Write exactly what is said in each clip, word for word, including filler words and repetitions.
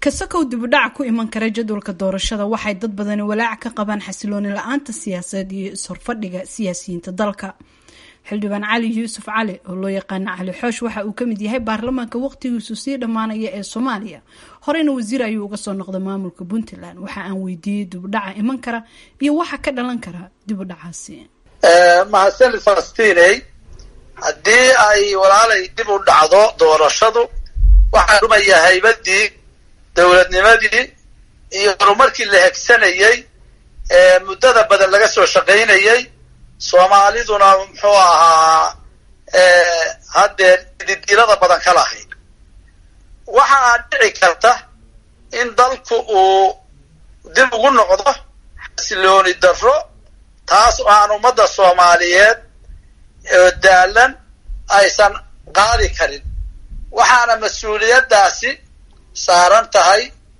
kasakow dib u dhac ku iman kara jadwalka doorashada waxay dad badani walaac ka qabaan xasilooni la-aanta siyaasadeed iyo is-horfadhiga siyaasiyiinta dalka. xildhibaan cali yuusuf cali oo loo yaqaano cali xoosh waxa uu ka mid yahay baarlamaanka waqtigiisu sii dhammaanaya ee Soomaaliya, horeyna wasiir ayuu uga soo noqday maamulka Puntland. waxa aan weydiiyey dib u dhaca iman kara iyo waxa ka dhalan kara dib u dhacaasi. mahadsan Falastiin, haddii ay walaalay dib u dhacdo doorashadu waxaa dhumaya haybadii dowladnimadii iyo horumarkii la hegsanayay ee muddada badan laga soo shaqaynayay. Soomaaliduna muxuu ahaa haddee didilada badan ka lahayd. waxaa dhici karta in dalku uu dib ugu noqdo xasilooni darro, taas oo aan ummadda Soomaaliyeed oo daalan aysan qaadi karin. waxaana mas-uuliyaddaasi saaran tahay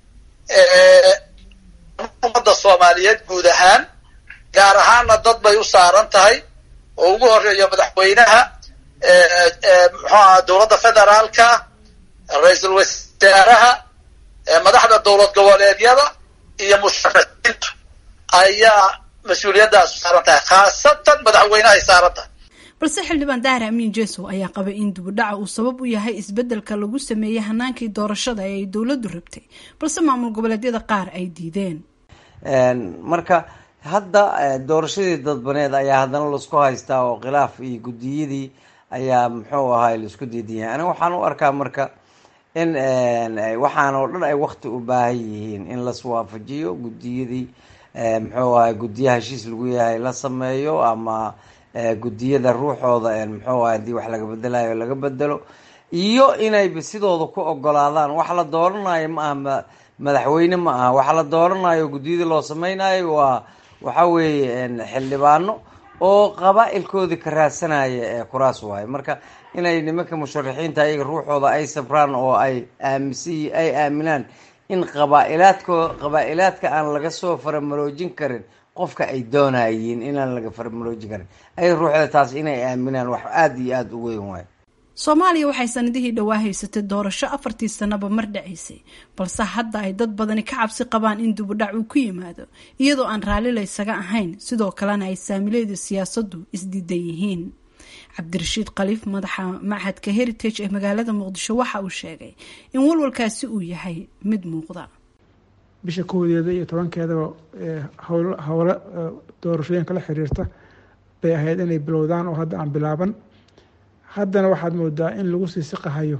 ummadda Soomaaliyeed guud ahaan, gaar ahaanna dad bay u saaran tahay oo ugu horeeyo madaxweynaha muxuu ahaa dowladda federaalka, ra-iisul wasaaraha, madaxda dowlad goboleedyada iyo musharaxiintu ayaa mas-uuliyaddaas saaran tahay, khaasatan madaxweynahay saaran tahay. balse xildhibaan Daahir Amiin Jeesow ayaa qabay in dib u dhaca uu sabab u yahay isbedelka lagu sameeyay hanaankii doorashada ee ay dowladdu rabtay, balse maamul goboleedyada qaar ay diideen. marka hadda doorashadii dadbaneed ayaa haddana laisku haystaa oo khilaaf iyo guddiyadii ayaa muxuu ahaa laisku diidan. aniga waxaan u arkaa marka in waxaan oo dhan ay wakti u baahan yihiin in laswaafajiyo guddiyadii, muxuu ahaa guddiyaha heshiis lagu yahay la sameeyo, ama guddiyada ruuxooda muxuu ahaa haddii wax laga bedelayo laga bedelo, iyo inayba sidooda ku ogolaadaan. wax la dooranayo ma aha madaxweyne, ma aha wax la dooranayo guddiyadii loo sameynayo waa waxa weeye xildhibaano oo qabaa-ilkoodii ka raadsanaya ee kuraas waayo. marka inay nimanka musharaxiinta ayaga ruuxooda ay sabraan oo ay aaminsan ay aaminaan in qabaa-ilaadko qabaa-ilaadka aan laga soo faramaroojin karin qofka ay doonayeen inaan laga faramaroojin karin, ay ruuxda taas inay aaminaan wax aada iyo aada u weyn waayo. Soomaaliya waxay sanadihii dhawaa haysatay doorasho afartii sanaba mar dhacaysay, balse hadda ay dad badani ka cabsi qabaan in dib u dhac uu ku yimaado iyadoo aan raalli la isaga ahayn, sidoo kalena ay saamileeda siyaasaddu isdiidan yihiin. cabdirashiid khaliif, madaxa machadka heritage ee magaalada muqdisho, waxa uu sheegay in walwalkaasi uu yahay mid muuqda. bisha koodeeda iyo tobankeedaba howlo doorashooyinka la xiriirta bay ahayd inay bilowdaan oo hadda aan bilaaban. haddana waxaad moodaa in lagu sii siqahayo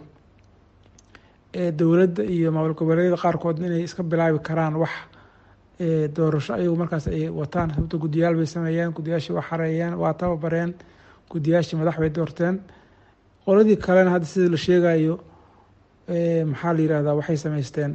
dowladda iyo maamul goboleedyada qaarkoodna inay iska bilaabi karaan wax doorasho ayagu markaas ay wataan. sababto guddiyaal bay sameeyeen, guddiyaashii waa xareeyeen, waa tababareen, guddiyaashii madax bay doorteen. qoladii kalena hadda sida la sheegayo maxaa la yirahdaa waxay samaysteen,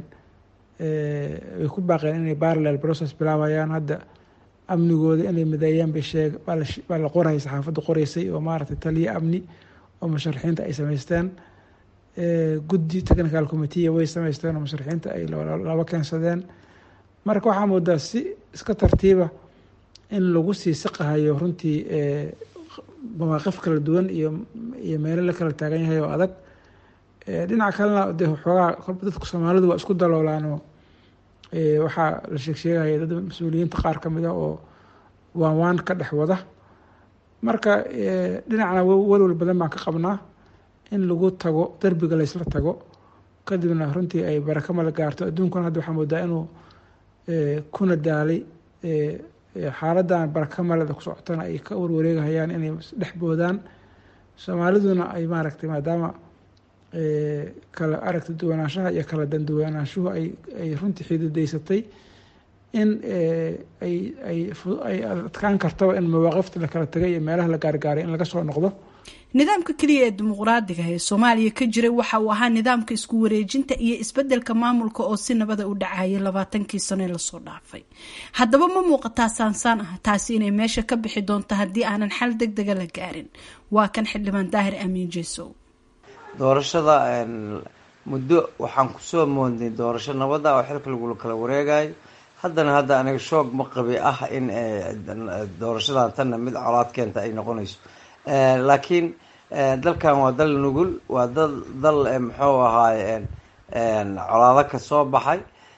way ku baaqeen inay parallel process bilaabayaan. hadda amnigooda inay mideeyaan bay sheeg baa la qorayay, saxaafadda qoreysay oo maaragtay taliya amni oo musharaxiinta ay samaysteen. guddi technical committee way samaysteen oo musharaxiinta ay laba keensadeen. marka waxaa moodaa si iska tartiiba in lagu sii siqahayo runtii mawaaqif kala duwan iyo iyo meelo la kala taagan yahay oo adag. dhinaca kalena de xoogaa dadka Soomaalidu waa isku daloolaanoo waxaa la sheeg sheegaya dad mas-uuliyiinta qaar ka mid ah oo waan waan ka dhex wada. marka dhinacna walwal badan baan ka qabnaa in lagu tago darbiga laysla tago, kadibna runtii ay baraka mala gaarto. adduunkuna hadda waxaa moodaa inuu kuna daalay xaaladan baraka maleda ku socotana ay ka warwareegahayaan inay dhex boodaan. Soomaaliduna ay maaragtay maadaama kala aragti duwanaanshaha iyo kala danduwanaanshuhu ay ay runtii xididaysatay in ay ay ay adkaan kartaba in mawaaqifta la kala tagay iyo meelaha la gaargaaray in laga soo noqdo. nidaamka kaliya ee dimuqraadiga ee Soomaaliya ka jiray waxa uu ahaa nidaamka isku wareejinta iyo isbedelka maamulka oo si nabad u dhacay labaatankii sano ee la soo dhaafay. haddaba ma muuqataa saansaan ah taasi inay meesha ka bixi doonto haddii aanan xal degdeg ah la gaarin. waa kan xildhibaan Daahir Amiin Jeesow. doorashada muddo waxaan ku soo moodnay doorasho nabad ah oo xilka lagu kala wareegayo. haddana hadda aniga shoog ma qabi ah in doorashadan tan mid colaad keenta ay noqonayso. laakiin dalkan waa dal nugul, waa dal dal muxuu ahaay colaado ka soo baxay.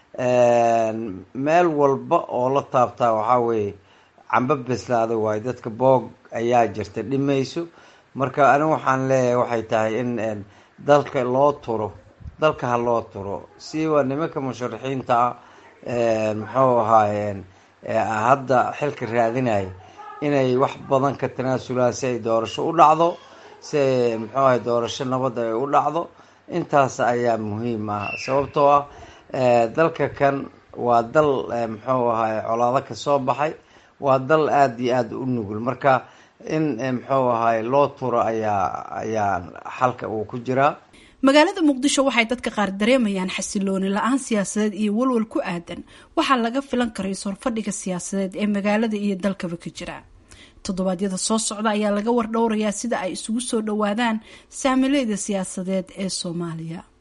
meel walba oo la taabtaa waxaa weeye camba beslaada waayo, dadka boog ayaa jirta dhimayso. marka anigu waxaan leeyahay waxay tahay in dalka loo turo, dalka ha loo turo siiwa nimanka musharaxiinta ah muxuu ahaayeen hadda xilka raadinaya inay wax badan ka tanaasulaan si ay doorasho u dhacdo, si ay muxuu ahay doorasho nabad ay u dhacdo. intaas ayaa muhiim ah, sababtoo ah dalka kan waa dal muxuu ahay colaado ka soo baxay, waa dal aada iyo aada u nugul. marka in muxuu ahay loo turo ayaa ayaa xalka uu ku jiraa. magaalada muqdisho waxay dadka qaar dareemayaan xasilooni la-aan siyaasadeed iyo walwal ku aadan waxaa laga filan karay sorfadhiga siyaasadeed ee magaalada iyo dalkaba ka jira. toddobaadyada soo socda ayaa laga wardhowrayaa sida ay isugu soo dhawaadaan saamileyda siyaasadeed ee Soomaaliya.